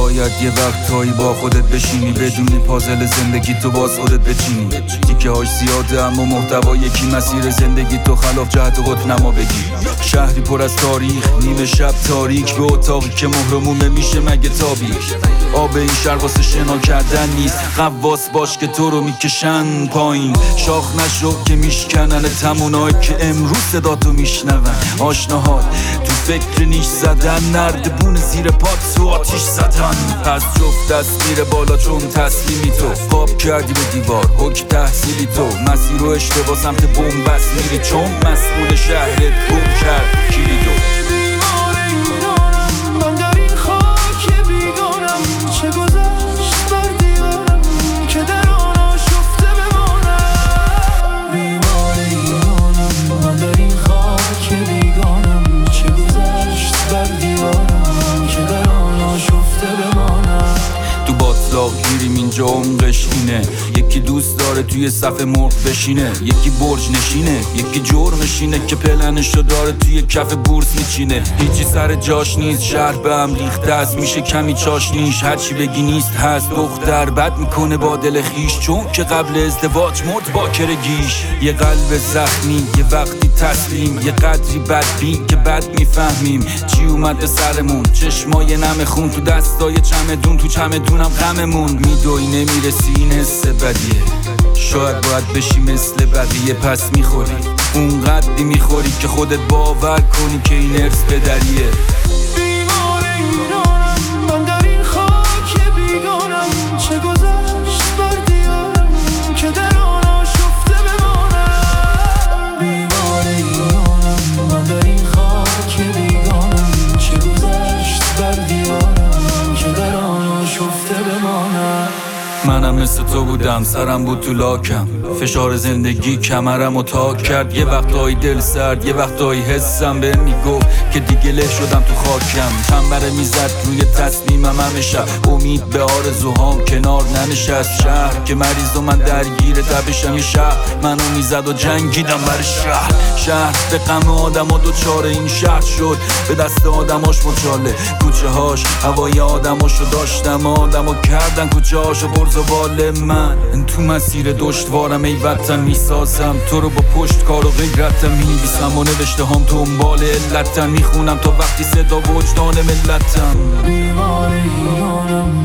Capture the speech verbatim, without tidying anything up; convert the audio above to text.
باید یه وقتایی با خودت بشینی، بدونی پازل زندگی تو باز خودت بچینی. تیکه هاش زیاده اما محتوا یکی، مسیر زندگی تو خلاف جهت قطب نما بگی. شهری پر از تاریخ، نیمه شب تاریک، به اتاقی که مهرمومه میشه مگه تابی. آب این شهر واسه شنا کردن نیست، قواس باش که تو رو میکشن پایین. شاخ نشو که میشکنن تمونایی که امروز صدا تو میشنون. آشناهات تو فکر نیش زدن، نردبون زیر پات تو آتیش زدن. پس جفت دست میره بالا چون تسلیمی تو، خواب کردی به دیوار حک تحصیلی تو. مسیر و اشتباه سمت بومبست میری چون مسئول شهرت گم کرد کلیدو. گیریم اینجا عمقش اینه، یکی دوست داره توی صف مرغ بشینه، یکی برج نشینه، یکی جرمش اینه که پلنشو داره توی کف بورس میچینه. هیچی سر جاش نیست، شهر به هم ریخته است، میشه کمی چاشنیش، هرچی بگی نیست هست. دختر بد میکنه با دل خیش چون که قبل ازدواج مرد باکرگیش. یه قلب زخمی یه وقتی تسلیم، یه قدری بدبین که بد میفهمیم چی اومد به سرمون. چشمای نم خون تو دستای چمدون، تو چمدونم غممون. میدوی نمیرسی این حس بدیه، شاید باید بشی مثل بقیه پس میخوری. اون قدری میخوری که خودت باور کنی که این ارث پدریه. بیمار ایرانم من در این خاک بیگانم، چه گذشت بر دیارم که در آن آشفته بمانم. بیمار ایرانم من در این خاک بیگانم، چه گذشت بر دیارم که در آن آشفته بمانم. منم مثل تو بودم، سرم بود تو لاکم، فشار زندگی کمرم و تاک کرد. یه وقتایی دل سرد، یه وقتایی حسم به میگفت که دیگه له شدم تو خاکم. چنبره میزد روی تصمیمم همه شب، امید به آرزوهام کنار ننشست. شهر که مریض و من درگیر تبشم، یه شهر منو میزد و جنگیدم برای شهر. شهر به غم آدم و دوچاره این شهر شد، به دست آدماش مچاله کوچه هاش. هوای آدماشو داشتم، آدمو کردن کوچه هاشو برز و بال من. تو مسیر دشوارم ای وطن میسازم تو رو، با پشت کار و غیرتم می‌نویسم و نوشته هم دنبال علتم میخونم تا وقتی صدا وجدان ملتم. بیمار ایرانم